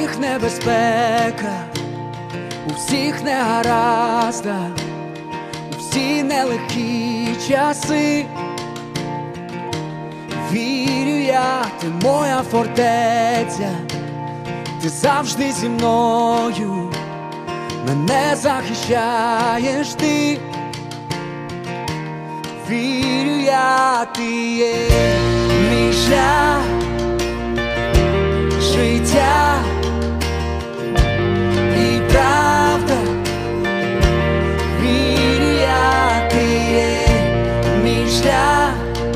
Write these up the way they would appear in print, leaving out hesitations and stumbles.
всіх небезпека, у всіх негараздах, у всі нелегкі часи. Вірю я, ти моя фортеця, ти завжди зі мною, мене захищаєш ти. Вірю я, ти є мій шлях, життя і правда. Вірю я, ти є мій шлях,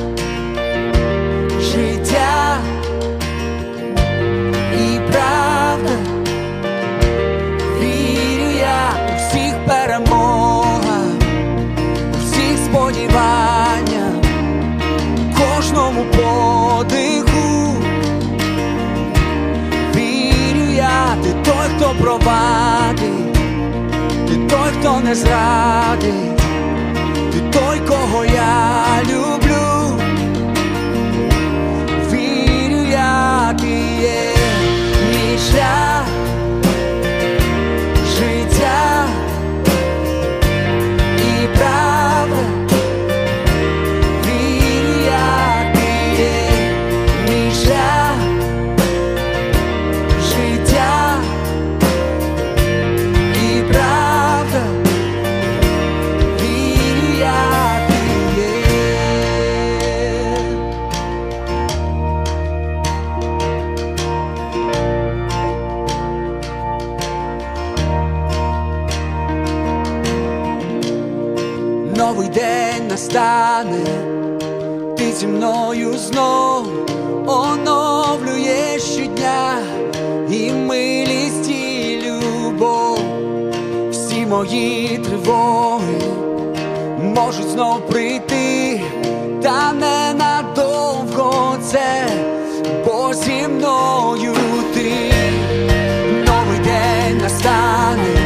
життя і правда. Вірю я у всіх перемогах, у всіх сподіваннях, у кожному подиху. Вірю я, ти той, хто провадить, ти той, хто не зрадить, ти той, кого я люблю. Вірю я, ти є мій шлях, життя і правда. Вірю я, ти є мій шлях, життя і правда. Вірю я, ти є. Новий день настане, ти зі мною знов оновлюєш щодня і милість, і любов. Всі мої тривоги можуть знов прийти, та ненадовго це, бо зі мною ти. Новий день настане,